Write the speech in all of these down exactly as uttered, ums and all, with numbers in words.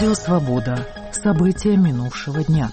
Радио «Свобода». События минувшего дня.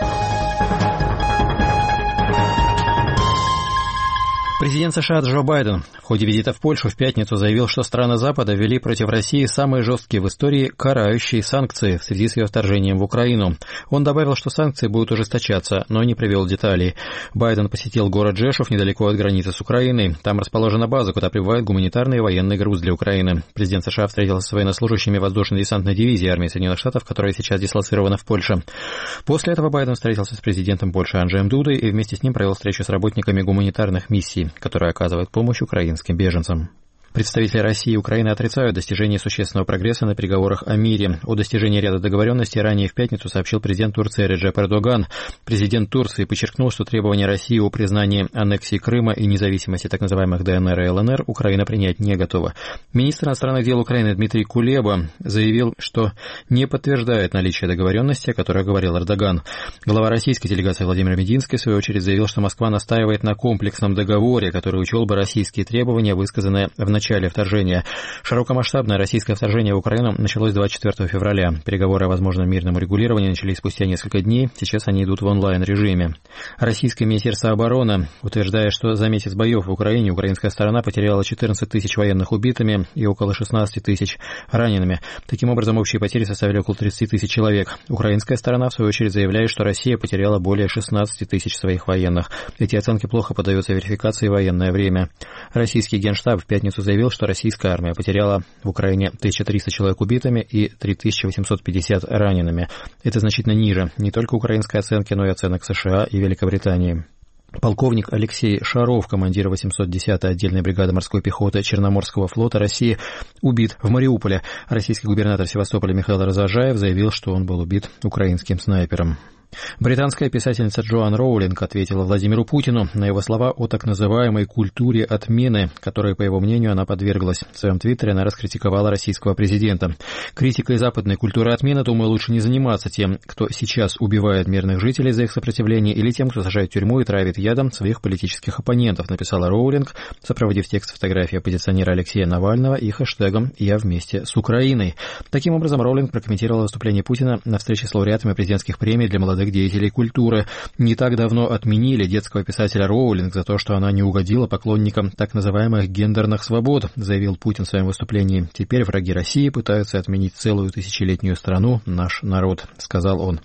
Президент США Джо Байден в ходе визита в Польшу в пятницу заявил, что страны Запада ввели против России самые жесткие в истории карающие санкции в связи с ее вторжением в Украину. Он добавил, что санкции будут ужесточаться, но не привел деталей. Байден посетил город Жешув недалеко от границы с Украиной. Там расположена база, куда прибывает гуманитарный и военный груз для Украины. Президент США встретился со военнослужащими воздушно-десантной дивизии армии Соединенных Штатов, которая сейчас дислоцирована в Польше. После этого Байден встретился с президентом Польши Анджеем Дудой и вместе с ним провел встречу с работниками гуманитарных миссий, которые оказывают помощь украинским беженцам. Представители России и Украины отрицают достижение существенного прогресса на переговорах о мире. О достижении ряда договоренностей ранее в пятницу сообщил президент Турции Реджеп Эрдоган. Президент Турции подчеркнул, что требования России о признании аннексии Крыма и независимости так называемых ДНР и ЛНР Украина принять не готова. Министр иностранных дел Украины Дмитрий Кулеба заявил, что не подтверждает наличие договоренности, о которой говорил Эрдоган. Глава российской делегации Владимир Мединский, в свою очередь, заявил, что Москва настаивает на комплексном договоре, который учел бы российские требования, высказанные в начале В начале вторжения. Широкомасштабное российское вторжение в Украину началось двадцать четвёртого февраля. Переговоры о возможном мирном урегулировании начались спустя несколько дней. Сейчас они идут в онлайн-режиме. Российское министерство обороны утверждает, что за месяц боев в Украине украинская сторона потеряла четырнадцать тысяч военных убитыми и около шестнадцать тысяч ранеными. Таким образом, общие потери составили около тридцать тысяч человек. Украинская сторона, в свою очередь, заявляет, что Россия потеряла более шестнадцать тысяч своих военных. Эти оценки плохо поддаются верификации в военное время. Российский Генштаб в пятницу заявил, заявил, что российская армия потеряла в Украине тысяча триста человек убитыми и три тысячи восемьсот пятьдесят ранеными. Это значительно ниже не только украинской оценки, но и оценок США и Великобритании. Полковник Алексей Шаров, командир восемьсот десятой отдельной бригады морской пехоты Черноморского флота России, убит в Мариуполе. Российский губернатор Севастополя Михаил Разожаев заявил, что он был убит украинским снайпером. Британская писательница Джоан Роулинг ответила Владимиру Путину на его слова о так называемой культуре отмены, которой, по его мнению, она подверглась. В своем твиттере она раскритиковала российского президента. Критикой западной культуры отмены, думаю, лучше не заниматься тем, кто сейчас убивает мирных жителей за их сопротивление, или тем, кто сажает в тюрьму и травит ядом своих политических оппонентов, написала Роулинг, сопроводив текст фотографии оппозиционера Алексея Навального и хэштегом «Я вместе с Украиной». Таким образом, Роулинг прокомментировала выступление Путина на встрече с лауреатами президентских премий для молодых деятелей культуры. Не так давно отменили детского писателя Роулинг за то, что она не угодила поклонникам так называемых гендерных свобод, заявил Путин в своем выступлении. Теперь враги России пытаются отменить целую тысячелетнюю страну, наш народ, сказал он.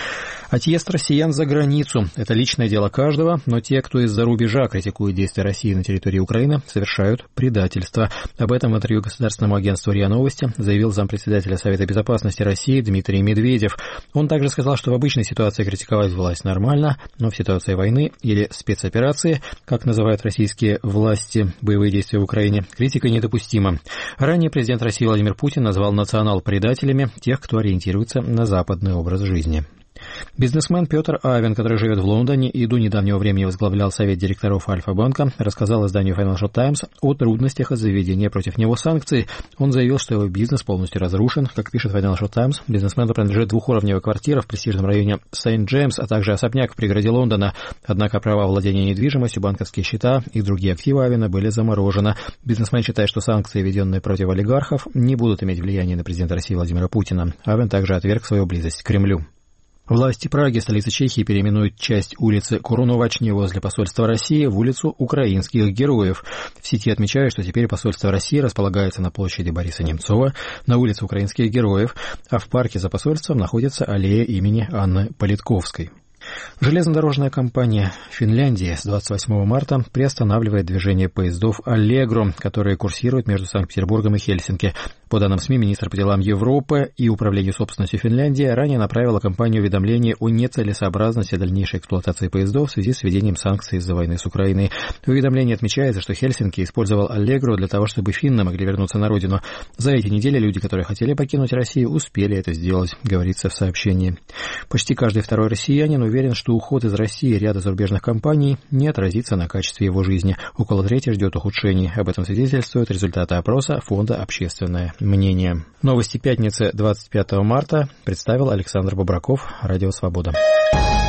Отъезд россиян за границу – это личное дело каждого, но те, кто из-за рубежа критикует действия России на территории Украины, совершают предательство. Об этом в интервью государственному агентству РИА Новости заявил зампредседателя Совета безопасности России Дмитрий Медведев. Он также сказал, что в обычной ситуации критиковать власть нормально, но в ситуации войны или спецоперации, как называют российские власти боевые действия в Украине, критика недопустима. Ранее президент России Владимир Путин назвал национал-предателями тех, кто ориентируется на западный образ жизни. Бизнесмен Петр Авен, который живет в Лондоне и до недавнего времени возглавлял совет директоров Альфа-банка, рассказал изданию Financial Times о трудностях из-за введения против него санкций. Он заявил, что его бизнес полностью разрушен. Как пишет Financial Times, бизнесмену принадлежит двухуровневая квартира в престижном районе Сент-Джеймс, а также особняк в пригороде Лондона. Однако права владения недвижимостью, банковские счета и другие активы Авена были заморожены. Бизнесмен считает, что санкции, введенные против олигархов, не будут иметь влияния на президента России Владимира Путина. Авен также отверг свою близость к Кремлю. Власти Праги, столицы Чехии, переименуют часть улицы Куруновачни возле посольства России в улицу украинских героев. В сети отмечают, что теперь посольство России располагается на площади Бориса Немцова, на улице украинских героев, а в парке за посольством находится аллея имени Анны Политковской. Железнодорожная компания Финляндии с двадцать восьмого марта приостанавливает движение поездов «Аллегро», которые курсируют между Санкт-Петербургом и Хельсинки. По данным СМИ, министр по делам Европы и управлению собственностью Финляндии ранее направила компанию уведомление о нецелесообразности дальнейшей эксплуатации поездов в связи с введением санкций из-за войны с Украиной. В уведомлении отмечается, что Хельсинки использовал «Аллегро» для того, чтобы финны могли вернуться на родину. За эти недели люди, которые хотели покинуть Россию, успели это сделать, говорится в сообщении. Почти каждый второй россиянин уверен, что уход из России ряда зарубежных компаний не отразится на качестве его жизни. Около трети ждет ухудшений. Об этом свидетельствуют результаты опроса Фонда «Общественное мнение». Новости пятницы двадцать пятого марта представил Александр Бобраков, Радио Свобода.